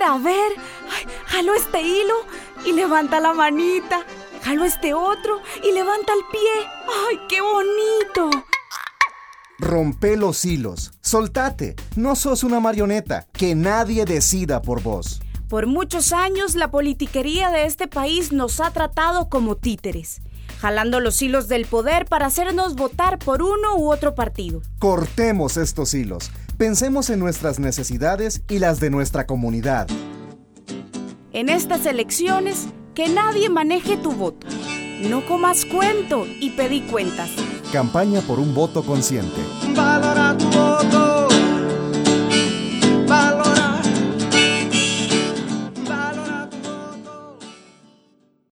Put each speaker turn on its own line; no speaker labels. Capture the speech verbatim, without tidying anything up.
a ver. Ay, jalo este hilo y levanta la manita. Jalo este otro y levanta el pie. ¡Ay, qué bonito!
Rompe los hilos. Soltate. No sos una marioneta. Que nadie decida por vos.
Por muchos años, la politiquería de este país nos ha tratado como títeres, jalando los hilos del poder para hacernos votar por uno u otro partido.
Cortemos estos hilos. Pensemos en nuestras necesidades y las de nuestra comunidad.
En estas elecciones, que nadie maneje tu voto. No comas cuento y pedí cuentas.
Campaña por un voto consciente.
Valora tu voto.